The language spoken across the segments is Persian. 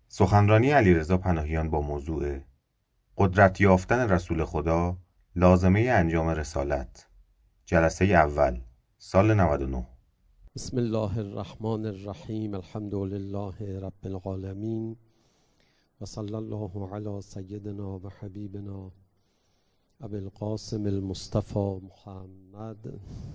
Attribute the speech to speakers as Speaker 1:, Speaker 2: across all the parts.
Speaker 1: سخنرانی علیرضا پناهیان با موضوع قدرت یافتن رسول خدا لازمه انجام رسالت، جلسه اول، سال 99.
Speaker 2: بسم الله الرحمن الرحیم. الحمد لله رب العالمین و صلی الله علی سیدنا و حبیبنا ابی القاسم المصطفى محمد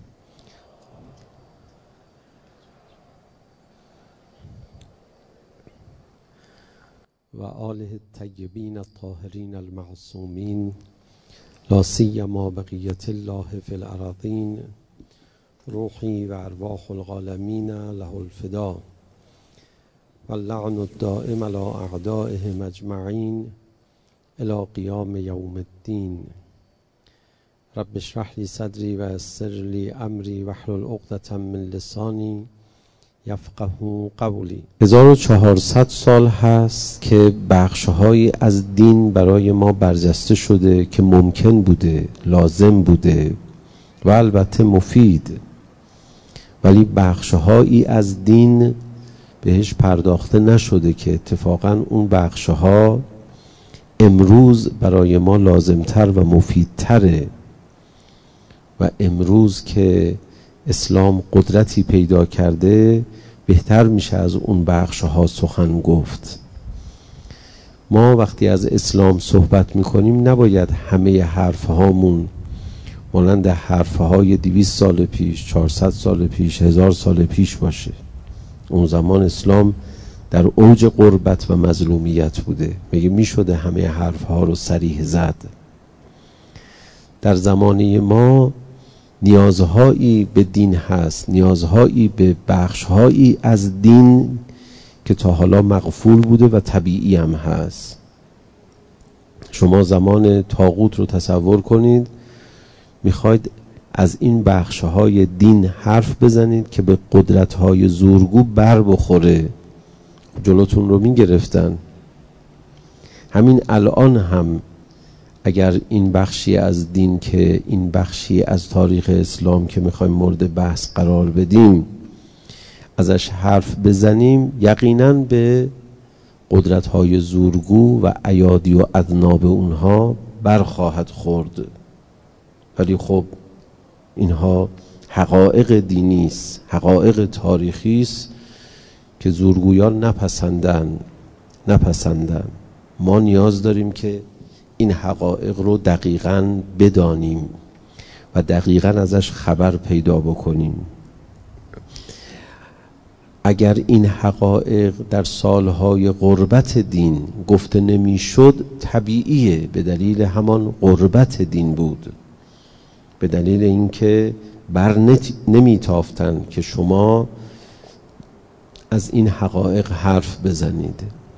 Speaker 2: و آله الطیبین الطاهرین المعصومین، لا سیما بقیة الله فی الارضین، روحی و ارواح العالمین له الفدا و اللعن الدائم علی اعدائهم اجمعین الی قیام یوم الدین. رب اشرح لی صدری و یسر لی امری واحلل عقدة من لسانی یفقهوا قولی. 1400 سال هست که بخش‌هایی از دین برای ما برجسته شده که ممکن بوده، لازم بوده و البته مفید، ولی بخش‌هایی از دین بهش پرداخته نشده که اتفاقاً اون بخش‌ها امروز برای ما لازمتر و مفیدتره و امروز که اسلام قدرتی پیدا کرده بهتر میشه از اون بخش‌ها سخن گفت. ما وقتی از اسلام صحبت میکنیم نباید همه حرفهامون مانند حرفهای 200 سال پیش، 400 سال پیش، 1000 سال پیش باشه. اون زمان اسلام در اوج غربت و مظلومیت بوده، میشده همه حرفها رو صریح زد. در زمانه ما نیازهایی به دین هست، نیازهایی به بخشهایی از دین که تا حالا مغفول بوده و طبیعی هم هست. شما زمان طاغوت رو تصور کنید، میخواید از این بخشهای دین حرف بزنید که به قدرتهای زورگو بر بخوره، جلوتون رو میگرفتن. همین الان هم اگر این بخشی از دین که این بخشی از تاریخ اسلام که میخوایم مورد بحث قرار بدیم ازش حرف بزنیم، یقیناً به قدرت‌های زورگو و ایادی و اذناب اونها برخواهد خورد. ولی خب اینها حقایق دینی است، حقایق تاریخی است که زورگویان نپسندن. ما نیاز داریم که این حقایق رو دقیقاً بدانیم و دقیقاً ازش خبر پیدا بکنیم. اگر این حقایق در سالهای غربت دین گفته نمیشد، طبیعیه، به دلیل همان غربت دین بود، به دلیل اینکه نمیتافتن که شما از این حقایق حرف بزنید.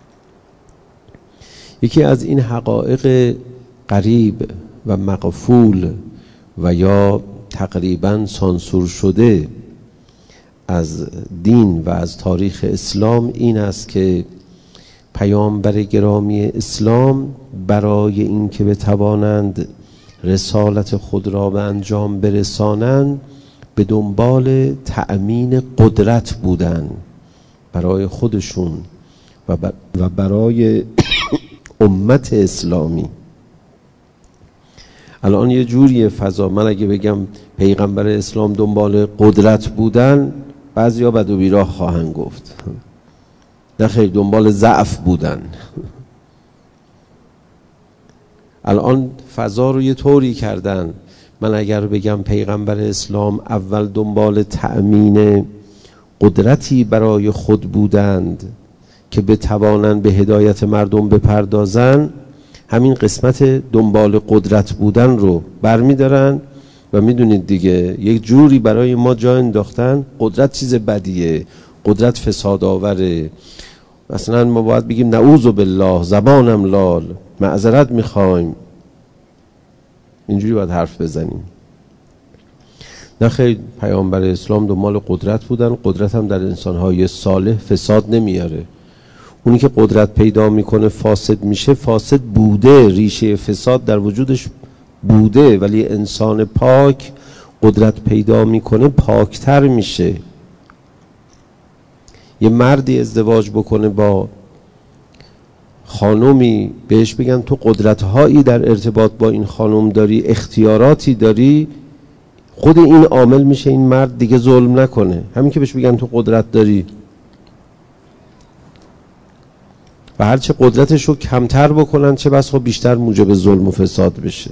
Speaker 2: یکی از این حقایق غریب و مغفول و یا تقریباً سانسور شده از دین و از تاریخ اسلام این است که پیامبر گرامی اسلام برای اینکه بتوانند رسالت خود را به انجام برسانند به دنبال تأمین قدرت بودند برای خودشون و برای امت اسلامی. الان یه جوری فضا، من اگه بگم پیغمبر اسلام دنبال قدرت بودن، بعضیا بد و بیراه خواهند گفت نه خیر، دنبال ضعف بودن. الان فضا رو یه طوری کردن، من اگر بگم پیغمبر اسلام اول دنبال تأمین قدرتی برای خود بودند که بتوانند به هدایت مردم بپردازن، همین قسمت دنبال قدرت بودن رو برمیدارن و میدونید دیگه یک جوری برای ما جا انداختن قدرت چیز بدیه، قدرت فساد آوره. مثلا ما باید بگیم نعوذ بالله، زبانم لال، معذرت میخوایم، اینجوری باید حرف بزنیم. نه خیر، پیامبر اسلام دنبال قدرت بودن. قدرت هم در انسانهای صالح فساد نمیاره. اونی که قدرت پیدا میکنه فاسد میشه، فاسد بوده، ریشه فساد در وجودش بوده، ولی انسان پاک قدرت پیدا میکنه پاکتر میشه. یه مردی ازدواج بکنه با خانومی بهش بگن تو قدرت‌هایی در ارتباط با این خانم داری، اختیاراتی داری، خود این عامل میشه این مرد دیگه ظلم نکنه. همین که بهش بگن تو قدرت داری و هرچه قدرتش رو کمتر بکنن چه بس خب بیشتر موجب ظلم و فساد بشه.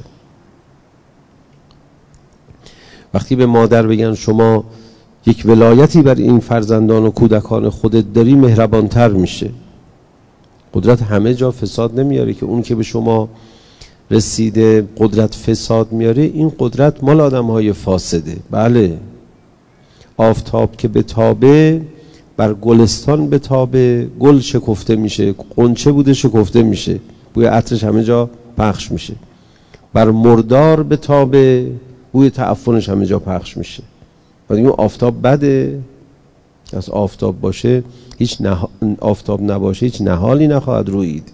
Speaker 2: وقتی به مادر بگن شما یک ولایتی بر این فرزندان و کودکان خودت داری، مهربانتر میشه. قدرت همه جا فساد نمیاره که اون که به شما رسیده قدرت فساد میاره، این قدرت مال آدم های فاسده. بله، آفتاب که بتابه بر گلستان بتابه، گل شکفته میشه، غنچه بوده شکفته میشه، بوی عطرش همه جا پخش میشه. بر مردار بتابه، بوی تعفنش همه جا پخش میشه. و دیگه آفتاب بده، از آفتاب باشه هیچ آفتاب نباشه هیچ نهالی نخواهد رویید.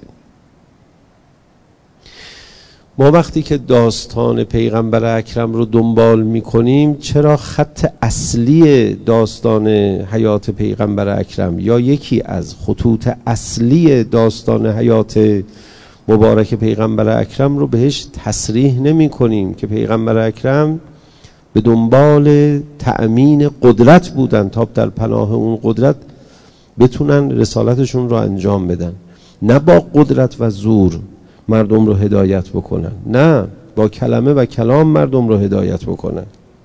Speaker 2: ما وقتی که داستان پیغمبر اکرم رو دنبال میکنیم، چرا خط اصلی داستان حیات پیغمبر اکرم یا یکی از خطوط اصلی داستان حیات مبارک پیغمبر اکرم رو بهش تصریح نمی کنیم که پیغمبر اکرم به دنبال تأمین قدرت بودن تا در پناه اون قدرت بتونن رسالتشون رو انجام بدن، نه با قدرت و زور مردم رو هدایت بکنن، نه با کلمه و کلام مردم رو هدایت بکنن.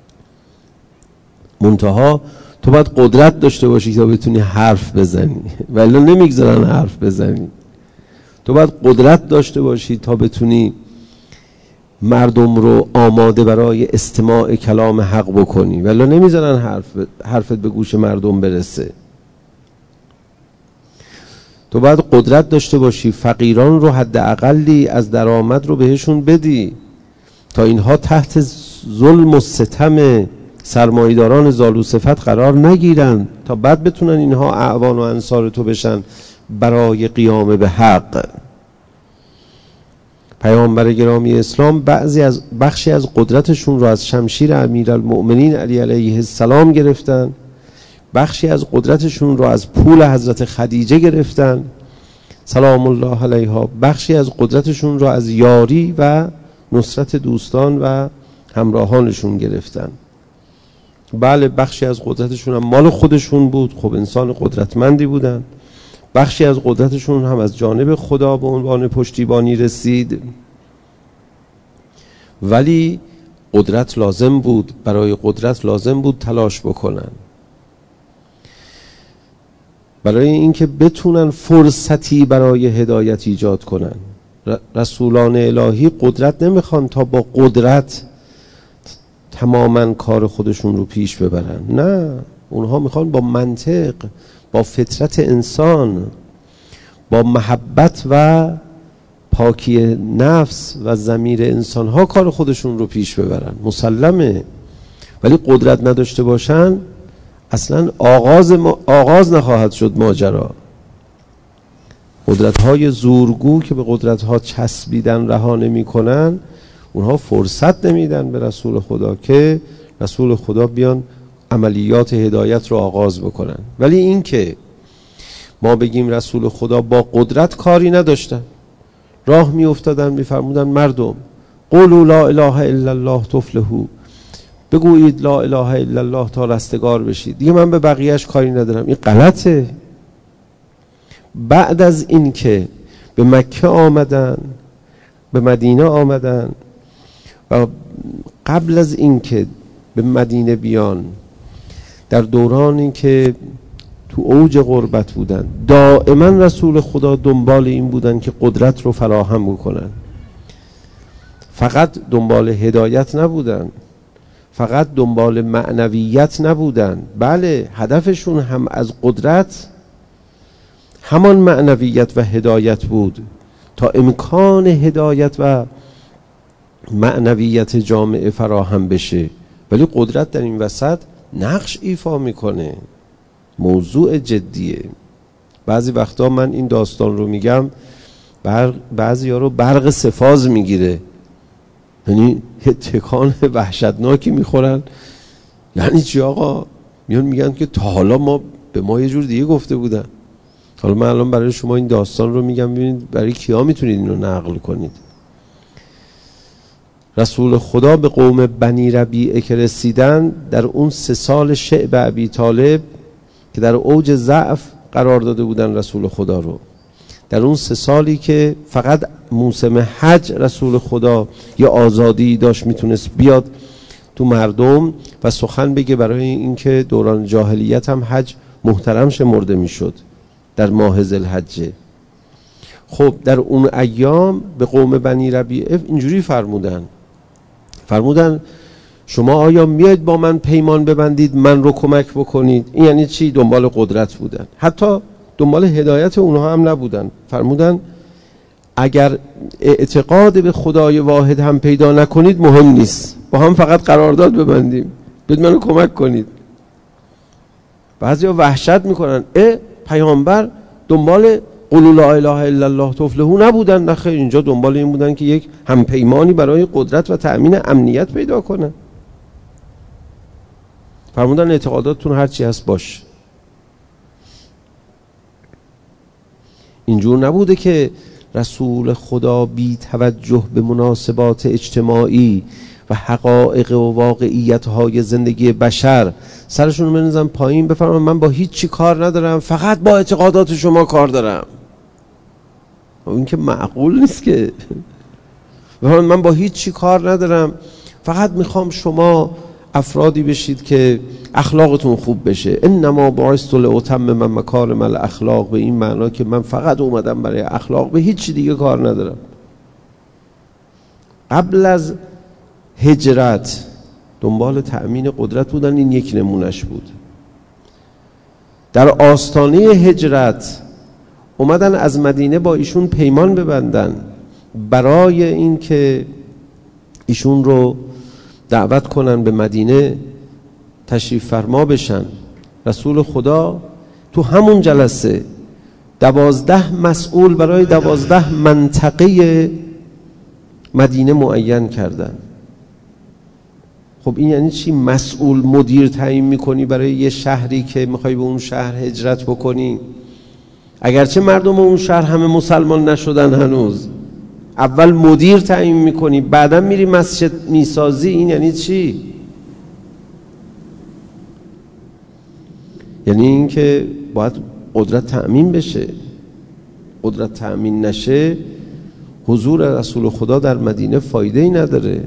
Speaker 2: منتها تو باید قدرت داشته باشی تا بتونی حرف بزنی، ولی نمیگذارن حرف بزنی. تو باید قدرت داشته باشی تا بتونی مردم رو آماده برای استماع کلام حق بکنی، ولی نمیذارن حرفت به گوش مردم برسه. تو باید قدرت داشته باشی قدران رو حداقلی از درآمد رو بهشون بدی تا اینها تحت ظلم و ستم سرمایه‌داران زالو صفت قرار نگیرن، تا بعد بتونن اینها اعوان و انصار تو بشن برای قیام به حق. پیامبر گرامی اسلام بخشی از قدرتشون رو از شمشیر امیرالمؤمنین علی علیه السلام گرفتن، بخشی از قدرتشون رو از پول حضرت خدیجه گرفتن سلام الله علیها، بخشی از قدرتشون رو از یاری و نصرت دوستان و همراهانشون گرفتن. بله، بخشی از قدرتشون هم مال خودشون بود، خب انسان قدرتمندی بودن. بخشی از قدرتشون هم از جانب خدا به عنوان پشتیبانی رسید. ولی قدرت لازم بود، برای قدرت لازم بود تلاش بکنن، برای اینکه بتونن فرصتی برای هدایت ایجاد کنن. رسولان الهی قدرت نمیخوان تا با قدرت تماما کار خودشون رو پیش ببرن، نه، اونها میخوان با منطق، با فطرت انسان، با محبت و پاکی نفس و ضمیر انسان ها کار خودشون رو پیش ببرن، مسلمه. ولی قدرت نداشته باشن اصلا آغاز نخواهد شد ماجرا. قدرت های زورگو که به قدرت ها چسبیدن رها نمی کنن، اونها فرصت نمیدن به رسول خدا که رسول خدا بیان عملیات هدایت رو آغاز بکنن. ولی این که ما بگیم رسول خدا با قدرت کاری نداشتن، راه می افتادن می فرمودن مردم قولوا لا اله الا الله تفلحوا، بگویید لا اله الا الله تا رستگار بشید، دیگه من به بقیهش کاری ندارم. این غلطه. بعد از این که به مکه آمدن، به مدینه آمدن و قبل از این که به مدینه بیان، در دوران این که تو اوج غربت بودن، دائما رسول خدا دنبال این بودن که قدرت رو فراهم بکنن. فقط دنبال هدایت نبودن، فقط دنبال معنویت نبودن. بله، هدفشون هم از قدرت همان معنویت و هدایت بود تا امکان هدایت و معنویت جامعه فراهم بشه. ولی قدرت در این وسط نقش ایفا میکنه، موضوع جدیه. بعضی وقتا من این داستان رو میگم، بعضی ها رو برق سفاز میگیره، یعنی تکان وحشتناکی میخورن. یعنی چی آقا؟ میان میگن که تا حالا به ما یه جور دیگه گفته بودن، حالا من الان برای شما این داستان رو میگم، ببینید برای کیا میتونید اینو نقل کنید. رسول خدا به قوم بنی ربیعه که رسیدن، در اون 3 سال شعب ابی طالب که در اوج ضعف قرار داده بودن رسول خدا رو، در اون 3 سالی که فقط موسم حج رسول خدا یا آزادی داشت میتونست بیاد تو مردم و سخن بگه، برای اینکه دوران جاهلیت هم حج محترم شمرده میشد در ماه ذوالحجه. خب در اون ایام به قوم بنی ربیعه اینجوری فرمودن شما آیا میاید با من پیمان ببندید، من رو کمک بکنید؟ این یعنی چی؟ دنبال قدرت بودن، حتی دنبال هدایت اونها هم نبودن. فرمودن اگر اعتقاد به خدای واحد هم پیدا نکنید مهم نیست، با هم فقط قرارداد ببندیم، بیاید منو کمک کنید. بعضیا وحشت میکنن، پیامبر دنبال قولوا لا اله الا الله تفلحوا نبودن؟ نه خیر، اینجا دنبال این بودن که یک همپیمانی برای قدرت و تأمین امنیت پیدا کنن. فرمودن اعتقاداتتون هر چی هست باش. اینجور نبوده که رسول خدا بی توجه به مناسبات اجتماعی و حقایق و واقعیت‌های زندگی بشر سرشون رو بنزن پایین، بفرماین من با هیچ چی کار ندارم، فقط با اعتقادات شما کار دارم. این که معقول نیست که. من با هیچ چی کار ندارم، فقط میخوام شما افرادی بشید که اخلاقتون خوب بشه. انما بعثت لاتمم مکارم الاخلاق، به این معنا که من فقط اومدم برای اخلاق، به هیچ چی دیگه کار ندارم. قبل از هجرت دنبال تأمین قدرت بودن، این یک نمونش بود. در آستانه هجرت اومدن از مدینه با ایشون پیمان ببندن برای این که ایشون رو دعوت کنن به مدینه تشریف فرما بشن. رسول خدا تو همون جلسه 12 مسئول برای 12 منطقه مدینه معین کردن. خب این یعنی چی؟ مسئول، مدیر تعیین میکنی برای یه شهری که میخوای به اون شهر هجرت بکنی، اگرچه مردم اون شهر همه مسلمان نشدن هنوز. اول مدیر تعیین میکنی، بعدا میری مسجد میسازی. این یعنی چی؟ یعنی این که باید قدرت تأمین بشه. قدرت تأمین نشه، حضور رسول خدا در مدینه فایده ای نداره.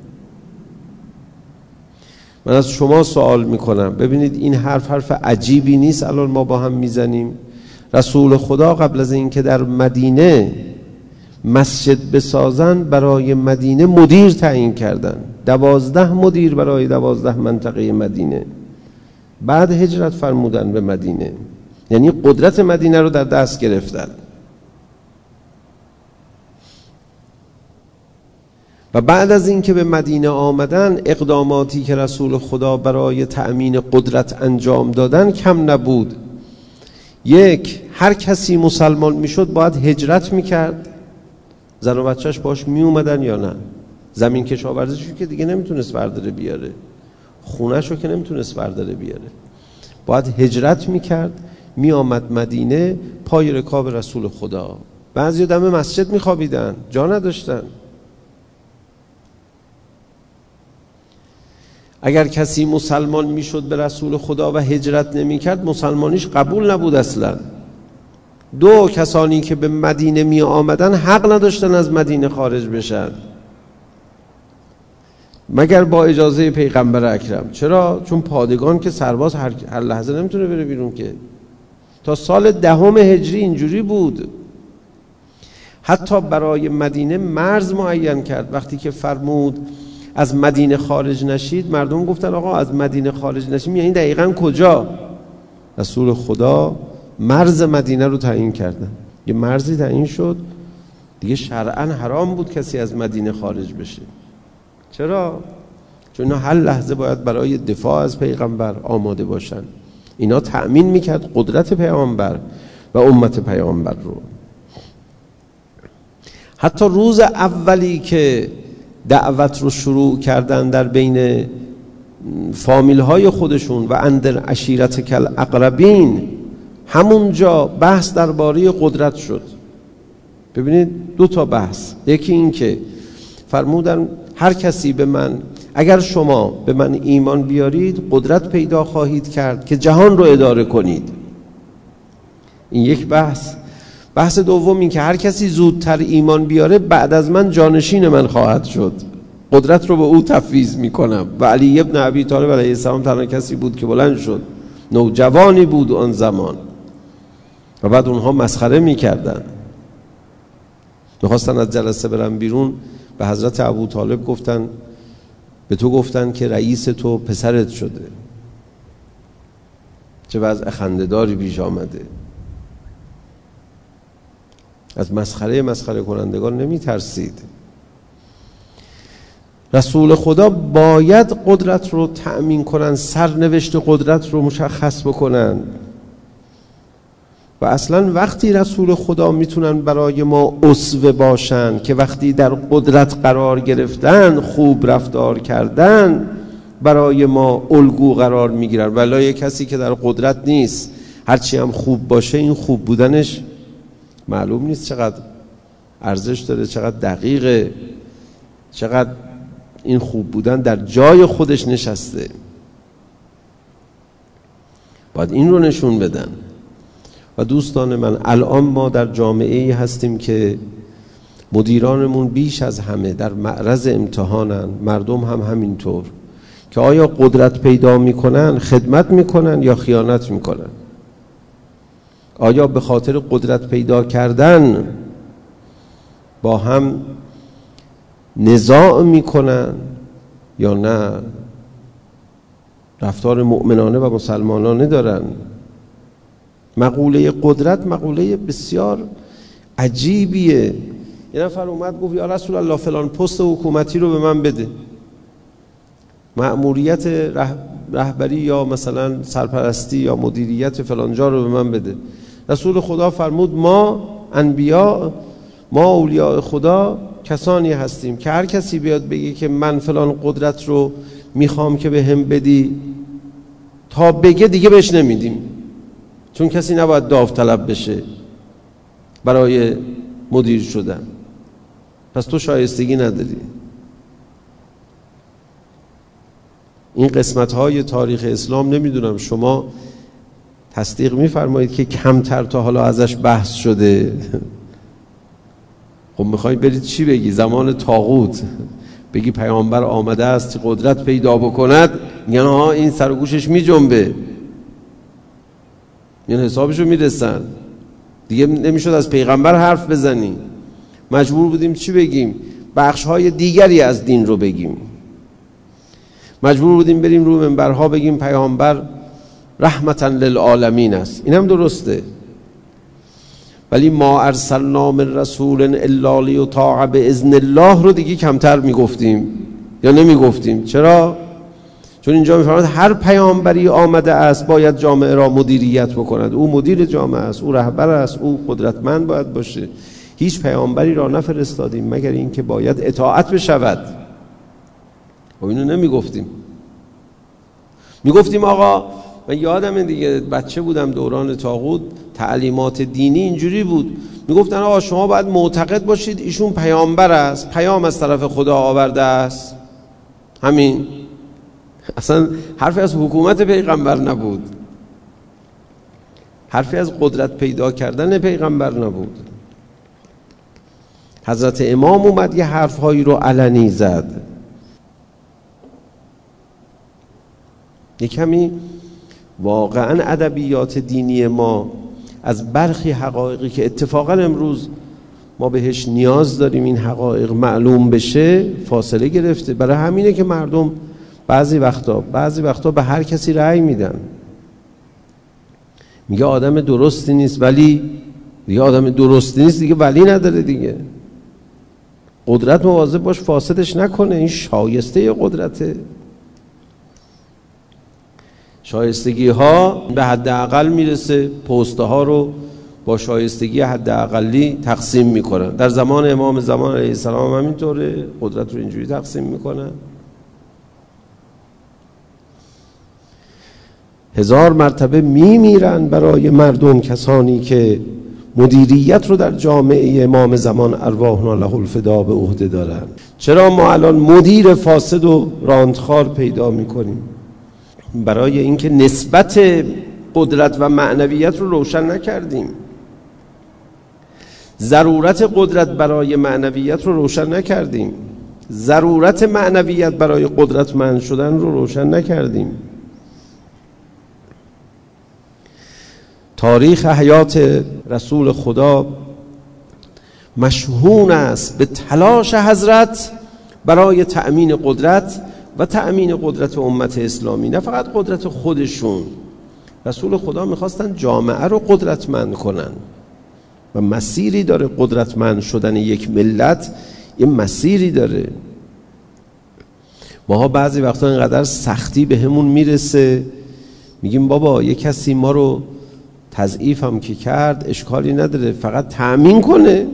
Speaker 2: من از شما سوال میکنم، ببینید این حرف عجیبی نیست الان ما با هم میزنیم. رسول خدا قبل از اینکه در مدینه مسجد بسازن برای مدینه مدیر تعیین کردن، 12 مدیر برای 12 منطقه مدینه. بعد هجرت فرمودن به مدینه، یعنی قدرت مدینه رو در دست گرفتن. و بعد از اینکه به مدینه آمدن، اقداماتی که رسول خدا برای تأمین قدرت انجام دادن کم نبود. یک، هر کسی مسلمان میشد باید هجرت میکرد، زن و بچهش باش می اومدن یا نه. زمین کشاورزیشو که دیگه نمیتونست برداره بیاره، خونهشو که نمیتونست برداره بیاره، باید هجرت میکرد، می آمد مدینه پای رکاب رسول خدا. بعضی دم مسجد میخوابیدن، جا نداشتن. اگر کسی مسلمان میشد به رسول خدا و هجرت نمیکرد، مسلمانیش قبول نبود اصلا. دو، کسانی که به مدینه می آمدن حق نداشتن از مدینه خارج بشن مگر با اجازه پیغمبر اکرم. چرا؟ چون پادگان که سرباز هر لحظه نمیتونه بره بیرون که. تا سال 10 هجری اینجوری بود. حتی برای مدینه مرز معین کرد. وقتی که فرمود از مدینه خارج نشید، مردم گفتن آقا از مدینه خارج نشیم یعنی دقیقاً کجا؟ رسول خدا مرز مدینه رو تعیین کردن. یه مرزی تعیین شد دیگه، شرعاً حرام بود کسی از مدینه خارج بشه. چرا؟ چون اینا هر لحظه باید برای دفاع از پیغمبر آماده باشن. اینا تأمین میکرد قدرت پیامبر و امت پیامبر رو. حتی روز اولی که دعوت رو شروع کردن در بین فامیل های خودشون و اندر عشیرت کل اقربین، همونجا بحث درباره قدرت شد. ببینید 2 تا بحث، یکی این که فرمودن هر کسی به من، اگر شما به من ایمان بیارید قدرت پیدا خواهید کرد که جهان رو اداره کنید. این یک بحث. بحث دوم این که هر کسی زودتر ایمان بیاره بعد از من جانشین من خواهد شد، قدرت رو به او تفویض میکنم. و علی ابن ابی طالب علیه السلام تنها کسی بود که بلند شد، نوجوانی بود آن زمان، و بعد اونها مسخره میکردن، میخواستن از جلسه برن بیرون، به حضرت ابو طالب گفتن به تو گفتن که رئیس تو پسرت شده. چه وضع خنده‌داری پیش آمده. از مسخره کنندگان نمی ترسید. رسول خدا باید قدرت رو تأمین کنن، سرنوشت قدرت رو مشخص بکنن. و اصلا وقتی رسول خدا میتونن برای ما اسوه باشن که وقتی در قدرت قرار گرفتن، خوب رفتار کردن، برای ما الگو قرار میگیرن. ولی کسی که در قدرت نیست هرچی هم خوب باشه، این خوب بودنش معلوم نیست چقدر ارزش داره، چقدر دقیقه، چقدر این خوب بودن در جای خودش نشسته. باید این رو نشون بدن. و دوستان من، الان ما در جامعه‌ای هستیم که مدیرانمون بیش از همه در معرض امتحانن، مردم هم همینطور، که آیا قدرت پیدا میکنن خدمت میکنن یا خیانت میکنن؟ آیا به خاطر قدرت پیدا کردن با هم نزاع میکنن یا نه رفتار مؤمنانه و مسلمانانه دارن؟ مقوله قدرت مقوله بسیار عجیبیه. یه نفر اومد گفت یا رسول الله فلان پست حکومتی رو به من بده، مأموریت رهبری یا مثلا سرپرستی یا مدیریت فلان جا رو به من بده. رسول خدا فرمود ما انبیا، ما اولیاء خدا کسانی هستیم که هر کسی بیاد بگه که من فلان قدرت رو میخوام که به هم بدی، تا بگه دیگه بهش نمیدیم، چون کسی نباید داوطلب بشه برای مدیر شدن. پس تو شایستگی نداری. این قسمت‌های تاریخ اسلام نمیدونم شما تصدیق می‌فرمایید که کمتر تا حالا ازش بحث شده. خب می‌خواید برید چی بگی؟ زمان طاغوت بگی پیامبر آمده است قدرت پیدا بکند، میگن ها این سر و گوشش میجنبه، این حسابشو میرسن دیگه. نمیشد از پیغمبر حرف بزنی، مجبور بودیم چی بگیم؟ بخش‌های دیگری از دین رو بگیم. مجبور بودیم بریم رو منبرها بگیم پیامبر رحمتا للعالمین است. این هم درسته، ولی ما ارسلنا من رسول الا لیطاع باذن الله رو دیگه کمتر میگفتیم یا نمیگفتیم. چرا؟ چون اینجا میفرماید هر پیامبری آمده است باید جامعه را مدیریت بکند. او مدیر جامعه است، او رهبر است، او قدرتمند باید باشه. هیچ پیامبری را نفرستادیم مگر اینکه باید اطاعت بشود. و اینو نمیگفتیم. میگفتیم آقا، من یادمه دیگه بچه بودم دوران طاغوت، تعلیمات دینی اینجوری بود، میگفتن آقا شما باید معتقد باشید ایشون پیامبر است، پیام از طرف خدا آورده است. همین. اصلا حرفی از حکومت پیغمبر نبود، حرفی از قدرت پیدا کردن پیغمبر نبود. حضرت امام اومد یه حرفهایی رو علنی زد. یه کمی واقعا ادبیات دینی ما از برخی حقایقی که اتفاقا امروز ما بهش نیاز داریم این حقایق معلوم بشه فاصله گرفته. برای همینه که مردم بعضی وقتا به هر کسی رأی میدن. میگه آدم درستی نیست، ولی دیگه آدم درستی نیست دیگه ولی نداره دیگه. قدرت مواظب باش فاسدش نکنه، این شایسته قدرته. شایستگی ها به حد اقل میرسه، پسته ها رو با شایستگی حد اقلی تقسیم میکنن. در زمان امام زمان علیه السلام همینطوره، قدرت رو اینجوری تقسیم میکنن. 1000 مرتبه میمیرن برای مردم کسانی که مدیریت رو در جامعه امام زمان ارواحنا له الفدا به عهده دارن. چرا ما الان مدیر فاسد و راندخوار پیدا میکنیم؟ برای اینکه نسبت قدرت و معنویت رو روشن نکردیم، ضرورت قدرت برای معنویت رو روشن نکردیم، ضرورت معنویت برای قدرتمند شدن رو روشن نکردیم. تاریخ حیات رسول خدا مشهون است به تلاش حضرت برای تأمین قدرت و تأمین قدرت امت اسلامی، نه فقط قدرت خودشون. رسول خدا میخواستن جامعه رو قدرتمند کنن و مسیری داره قدرتمند شدن یک ملت، یه مسیری داره. ماها بعضی وقتا اینقدر سختی به همون میرسه میگیم بابا یه کسی ما رو تضعیف هم که کرد اشکالی نداره، فقط تأمین کنه.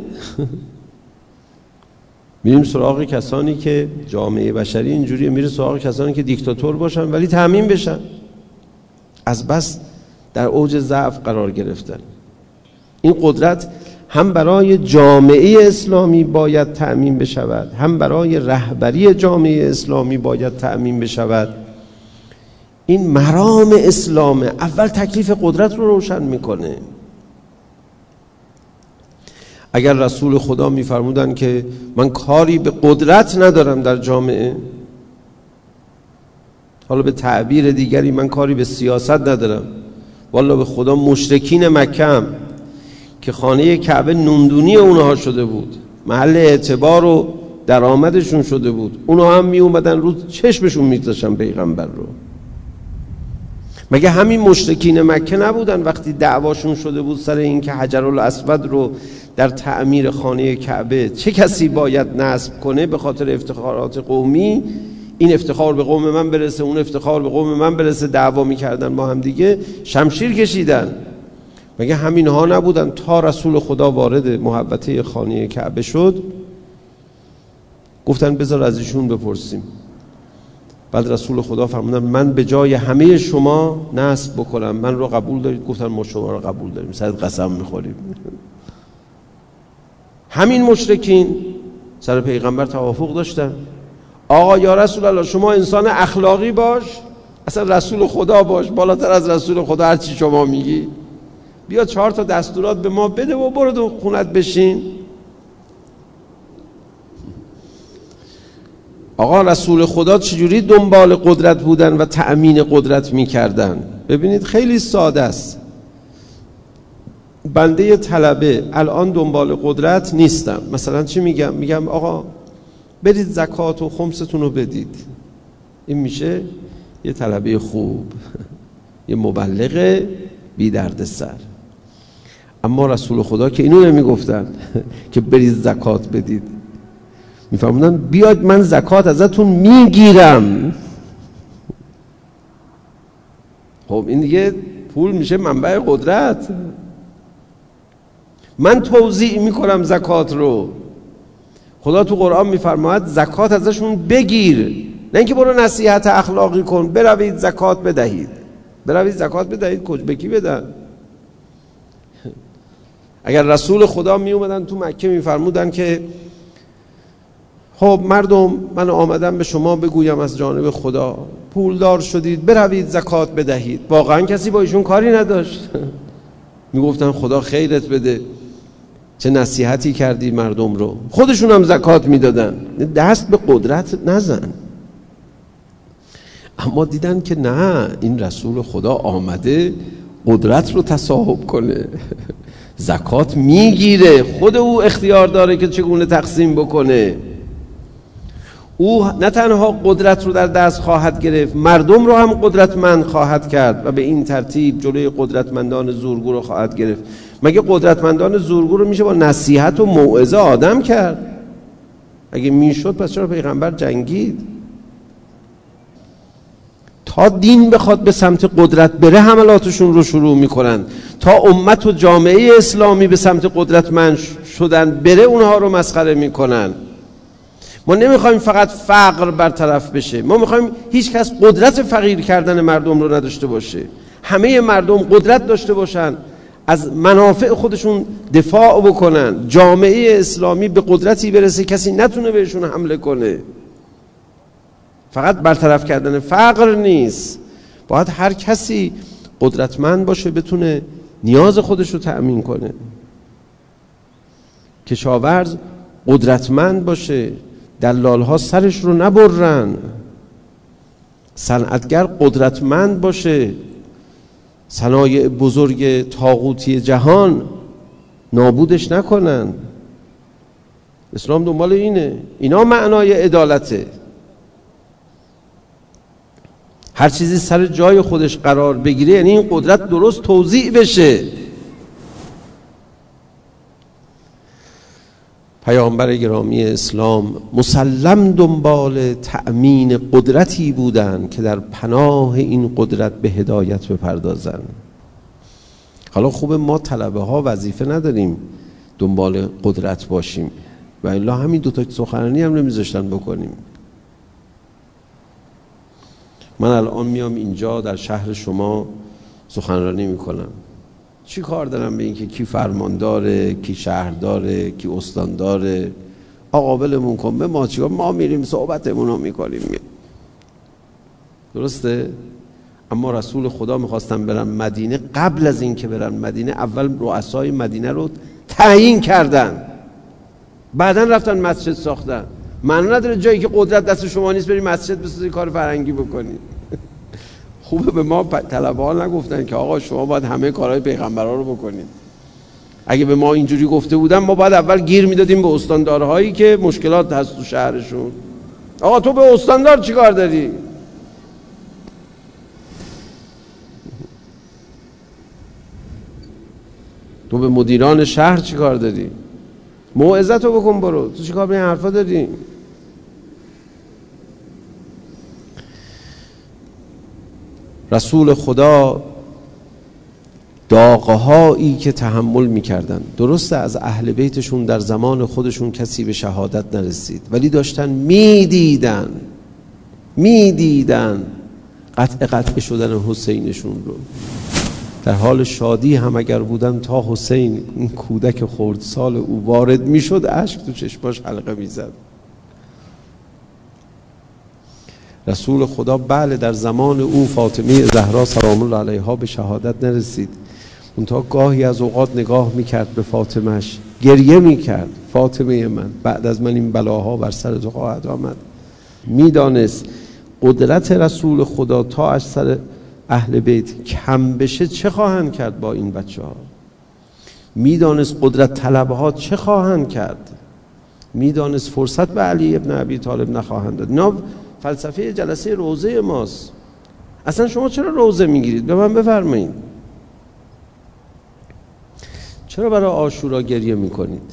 Speaker 2: میریم سراغ کسانی که جامعه بشری اینجوریه، میره سراغ کسانی که دیکتاتور باشن ولی تأمین بشن، از بس در اوج ضعف قرار گرفتن. این قدرت هم برای جامعه اسلامی باید تأمین بشود، هم برای رهبری جامعه اسلامی باید تأمین بشود. این مرام اسلامه. اول تکلیف قدرت رو روشن میکنه. اگر رسول خدا میفرمودن که من کاری به قدرت ندارم در جامعه، حالا به تعبیر دیگری من کاری به سیاست ندارم، والله به خدا مشرکین مکه که خانه کعبه نوندونی اونها شده بود، محل اعتبار و درآمدشون شده بود، اونها هم می اومدن رو چشمشون می‌گذاشتن پیغمبر رو. مگه همین مشرکین مکه نبودن وقتی دعواشون شده بود سر این که حجرالاسود رو در تعمیر خانه کعبه چه کسی باید نصب کنه به خاطر افتخارات قومی، این افتخار به قوم من برسه اون افتخار به قوم من برسه، دعوا می‌کردن با هم دیگه، شمشیر کشیدن. مگه همین ها نبودن تا رسول خدا وارد محوطه خانه کعبه شد گفتن بذار از ایشون بپرسیم. بعد رسول خدا فرمودن من به جای همه شما نصب بکنم، من رو قبول دارید؟ گفتن ما شما رو قبول داریم، سر قسم میخوریم. همین مشرکین سر پیغمبر توافق داشتن. آقا یا رسول الله شما انسان اخلاقی باش، اصلا رسول خدا باش، بالاتر از رسول خدا هر چی شما میگی، بیا 4 تا دستورات به ما بده و برو تو خونت بشین. آقا رسول خدا چجوری دنبال قدرت بودن و تأمین قدرت میکردن؟ ببینید خیلی ساده است. بنده طلبه الان دنبال قدرت نیستم، مثلا چی میگم؟ میگم آقا برید زکات و خمستون رو بدید. این میشه یه طلبه خوب، یه مبلغ بی درد سر. اما رسول خدا که اینو نمیگفتن که برید زکات بدید، میفرمودن بیاید من زکات ازتون میگیرم. خب این دیگه پول میشه منبع قدرت. من توزیع میکنم زکات رو. خدا تو قرآن میفرماید زکات ازشون بگیر، نه اینکه برو نصیحت اخلاقی کن، بروید زکات بدهید. بروید زکات بدهید کجا به کی بدن؟ اگر رسول خدا می اومدن تو مکه میفرمودن که خب مردم من آمدم به شما بگویم از جانب خدا پولدار شدید بروید زکات بدهید، واقعا کسی با ایشون کاری نداشت. میگفتن خدا خیرت بده، چه نصیحتی کردی مردم رو. خودشون هم زکات میدادن. دست به قدرت نزن. اما دیدن که نه، این رسول خدا آمده قدرت رو تصاحب کنه، زکات میگیره، خود او اختیار داره که چگونه تقسیم بکنه. او نه تنها قدرت رو در دست خواهد گرفت، مردم رو هم قدرتمند خواهد کرد و به این ترتیب جلوی قدرتمندان زورگو رو خواهد گرفت. مگه قدرتمندان زورگو رو میشه با نصیحت و موعظه آدم کرد؟ اگه میشد پس چرا پیغمبر جنگید؟ تا دین بخواد به سمت قدرت بره حملاتشون رو شروع میکنن، تا امت و جامعه اسلامی به سمت قدرتمند شدن بره اونها رو مسخره میکنن. ما نمیخوایم فقط فقر برطرف بشه، ما میخوایم هیچ کس قدرت فقیر کردن مردم رو نداشته باشه. همه مردم قدرت داشته باشن، از منافع خودشون دفاع بکنن، جامعه اسلامی به قدرتی برسه کسی نتونه بهشون حمله کنه. فقط برطرف کردن فقر نیست، باید هر کسی قدرتمند باشه بتونه نیاز خودش رو تأمین کنه. کشاورز قدرتمند باشه، دلال‌ها سرش رو نبرن. صنعتگر قدرتمند باشه، صنایع بزرگ طاغوتی جهان نابودش نکنن. اسلام دنبال اینه. اینا معنای عدالته. هر چیزی سر جای خودش قرار بگیره، یعنی این قدرت درست توزیع بشه. پیامبر گرامی اسلام مسلم دنبال تأمین قدرتی بودند که در پناه این قدرت به هدایت بپردازن. حالا خوبه ما طلبه ها وظیفه نداریم دنبال قدرت باشیم، و الا همین دوتا سخنرانی هم نمیذاشتن بکنیم. من الان میام اینجا در شهر شما سخنرانی میکنم، چی کار دارم به این که کی فرمانداره، کی شهرداره، کی استانداره؟ آقا ولمون کن، به ما چیکار؟ ما میریم صحبتمون رو میکنیم. درسته؟ اما رسول خدا میخواستن برن مدینه، قبل از این که برن مدینه اول رؤسای مدینه رو تعیین کردن، بعدن رفتن مسجد ساختن. معنی نداره جایی که قدرت دست شما نیست بری مسجد بسازی کار فرنگی بکنی. خوبه به ما طلبه ها نگفتن که آقا شما باید همه کارهای پیغمبرها رو بکنید. اگه به ما اینجوری گفته بودن ما باید اول گیر میدادیم به استاندارهایی که مشکلات هست تو شهرشون. آقا تو به استاندار چی کار داری؟ تو به مدیران شهر چی کار داری؟ موعظت رو بکن برو، تو چی کار به این حرفا داری؟ رسول خدا داغ‌هایی که تحمل می‌کردن، درسته از اهل بیتشون در زمان خودشون کسی به شهادت نرسید، ولی داشتن میدیدن قطع شدن حسینشون رو. در حال شادی هم اگر بودن تا حسین این کودک خردسال او وارد میشد اشک تو چشماش حلقه میزد. رسول خدا بله در زمان او فاطمه زهرا سلام الله علیها به شهادت نرسید، اونتا گاهی از اوقات نگاه میکرد به فاطمهش، گریه میکرد. فاطمه من، بعد از من این بلاها بر سر تو خواهد آمد. میدانست قدرت رسول خدا تا از سر اهل بیت کم بشه چه خواهند کرد با این بچه ها. میدانست قدرت طلبه ها چه خواهند کرد. میدانست فرصت به علی ابن ابی طالب نخواهند داد. اینا فلسفه جلسه روزه ماست. اصلا شما چرا روزه میگیرید؟ به من بفرمایید. چرا برای عاشورا گریه میکنید؟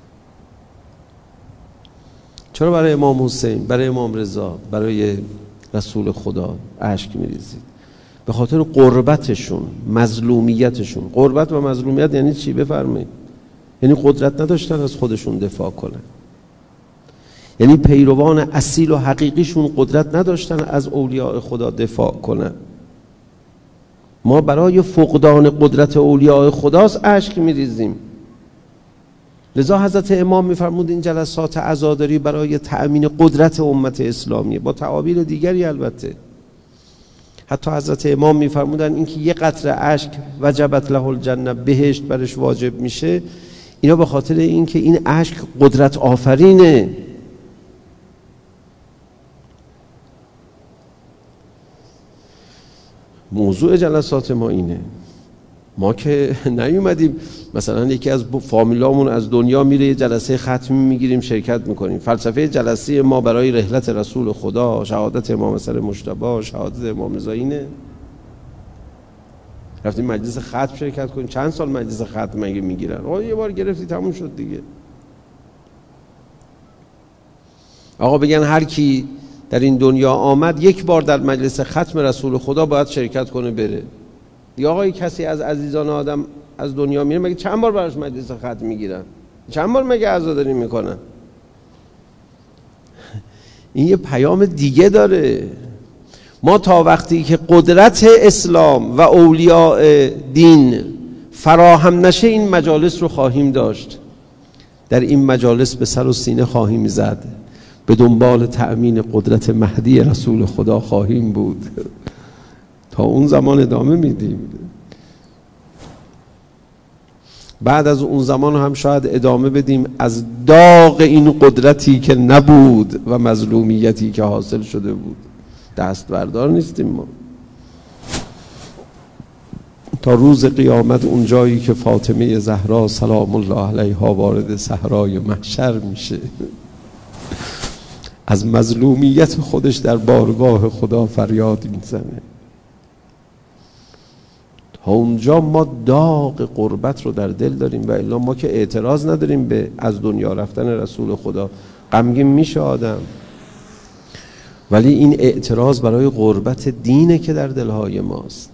Speaker 2: چرا برای امام حسین، برای امام رضا، برای رسول خدا اشک میریزید؟ به خاطر قربتشون، مظلومیتشون. قربت و مظلومیت یعنی چی؟ بفرمایید. یعنی قدرت نداشتن از خودشون دفاع کنن، یعنی پیروان اصیل و حقیقیشون قدرت نداشتن از اولیاء خدا دفاع کنن. ما برای فقدان قدرت اولیاء خداست اشک میریزیم. لذا حضرت امام میفرمود این جلسات عزاداری برای تأمین قدرت امت اسلامیه، با تعابیر دیگری البته. حتی حضرت امام میفرمودن اینکه یه قطره اشک وجبت له الجنه، بهشت برش واجب میشه، اینا به خاطر اینکه این اشک قدرت آفرینه. موضوع جلسات ما اینه. ما که نیومدیم مثلا یکی از فامیلامون از دنیا میره یه جلسه ختمی میگیریم شرکت میکنیم. فلسفه جلسه ما برای رحلت رسول خدا، شهادت امام حسن مجتبی، شهادت امام رضا اینه. رفتیم مجلس ختم شرکت کنیم. چند سال مجلس ختم مگه میگیرن؟ آقا یه بار گرفتی تموم شد دیگه. آقا بگن هر کی در این دنیا آمد یک بار در مجلس ختم رسول خدا باید شرکت کنه بره. یا آقا کسی از عزیزان آدم از دنیا میره مگه چند بار براش مجلس ختم میگیرن؟ چند بار مگه عزاداری میکنن؟ این یه پیام دیگه داره. ما تا وقتی که قدرت اسلام و اولیاء دین فراهم نشه این مجالس رو خواهیم داشت. در این مجالس به سر و سینه خواهیم زد، به دنبال تأمین قدرت مهدی رسول خدا خواهیم بود. تا اون زمان ادامه میدیم. بعد از اون زمان هم شاید ادامه بدیم از داغ این قدرتی که نبود و مظلومیتی که حاصل شده بود. دست بردار نیستیم ما تا روز قیامت، اون جایی که فاطمه زهرا سلام الله علیها وارد صحرای محشر میشه، از مظلومیت خودش در بارگاه خدا فریاد میزنه. تا اونجا ما داغ قربت رو در دل داریم و الا ما که اعتراض نداریم به از دنیا رفتن رسول خدا. غمگین میشه آدم، ولی این اعتراض برای غربت دینه که در دلهای ماست.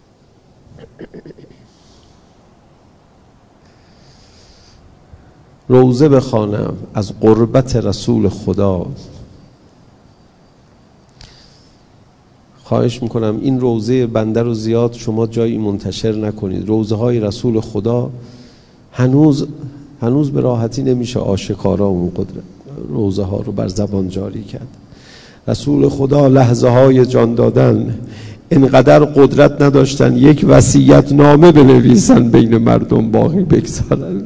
Speaker 2: روزه بخوانم از غربت رسول خدا. خواهش میکنم این روزه بنده رو زیاد شما جایی منتشر نکنید. روزه های رسول خدا هنوز به راحتی نمیشه آشکارا اون قدرت روزه ها رو بر زبان جاری کرد. رسول خدا لحظه های جان دادن اینقدر قدرت نداشتن یک وصیت نامه بنویسن بین مردم باقی بگذارن.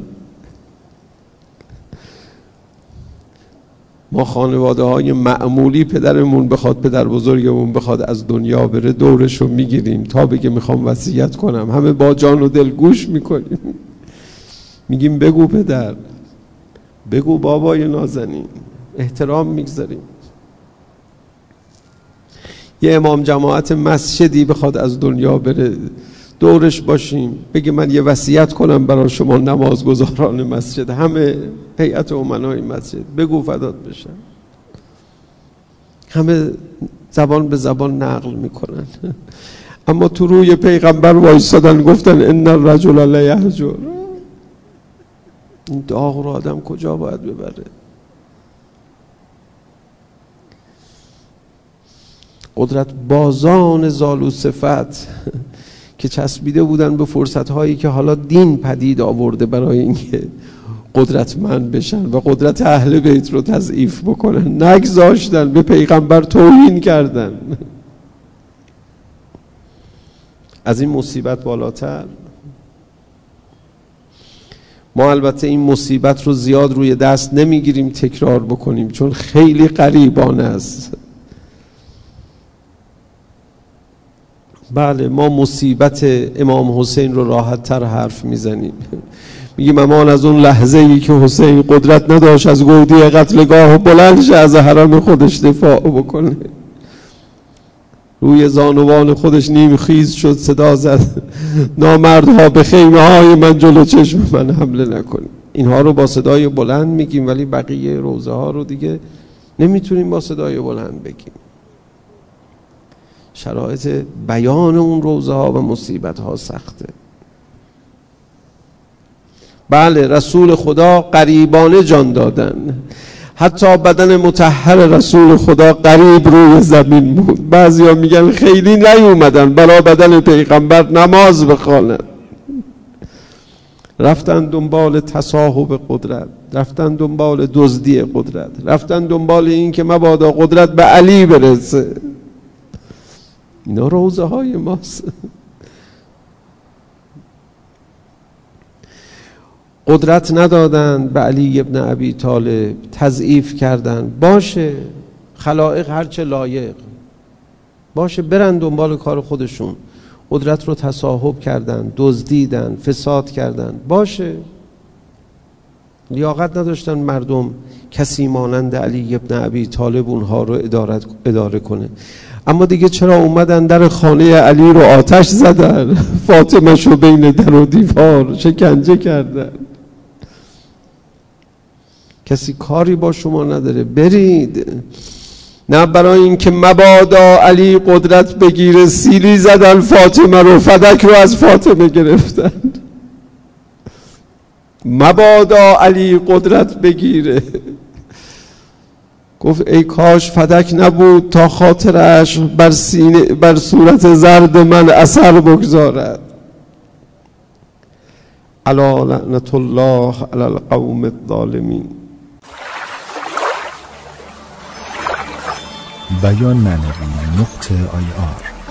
Speaker 2: ما خانواده های معمولی پدرمون بخواد، پدر بزرگمون بخواد از دنیا بره، دورش رو میگیریم تا بگه میخوام وصیت کنم، همه با جان و دل گوش میکنیم، میگیم بگو پدر، بگو بابای نازنین، احترام میگذاریم. یه امام جماعت مسجدی بخواد از دنیا بره، دورش باشیم بگه من یه وصیت کنم برای شما نمازگزاران مسجد، همه هیئت امنای مسجد بگو فدات بشن، همه زبان به زبان نقل میکنن. اما تو روی پیغمبر وایسادن گفتن ان الرجل لیهجر. این داغ رو آدم کجا باید ببره؟ قدرت بازان زالو صفت که چسبیده بودن به فرصت‌هایی که حالا دین پدید آورده برای اینکه قدرتمند بشن و قدرت اهل بیت رو تضعیف بکنن، نگذاشتن، به پیغمبر توهین کردن. از این مصیبت بالاتر ما البته این مصیبت رو زیاد روی دست نمیگیریم تکرار بکنیم چون خیلی غریبانه است. بله ما مصیبت امام حسین رو راحت تر حرف میزنیم، میگیم امان از اون لحظه ای که حسین قدرت نداشت از گودی قتلگاه بلند شه از حرم خودش دفاع بکنه، روی زانوان خودش نیم خیز شد صدا زد نامردها به خیمه های من جلو چشم من حمله نکنید. اینها رو با صدای بلند میگیم ولی بقیه روزه ها رو دیگه نمیتونیم با صدای بلند بگیم. شرایط بیان اون روزه ها و مصیبت ها سخته. بله رسول خدا غریبانه جان دادن، حتی بدن مطهر رسول خدا غریب روی زمین بود. بعضیا میگن خیلی نیومدن برای بدن پیغمبر نماز بخوانن، رفتن دنبال تصاحب قدرت، رفتن دنبال دزدی قدرت، رفتن دنبال این که مبادا قدرت به علی برسه. اینا روزه های ماست. قدرت ندادن به علی ابن ابی طالب، تضعیف کردن. باشه خلائق هرچه لایق باشه برن دنبال کار خودشون، قدرت رو تصاحب کردن، دزدیدن، فساد کردن، باشه. لیاقت نداشتن مردم کسی مانند علی ابن ابی طالب اونها رو اداره کنه. اما دیگه چرا اومدن در خانه علی رو آتش زدن، فاطمه شو بین در و دیوار شکنجه کردن؟ کسی کاری با شما نداره برید. نه برای اینکه مبادا علی قدرت بگیره سیلی زدن فاطمه رو، فدک رو از فاطمه گرفتن. مبادا علی قدرت بگیره. گفت ای کاش فدک نبود تا خاطرش بر صورت زرد من اثر بگذارد. الا لعنت الله علی القوم الظالمین.
Speaker 3: بیان معنوی .ir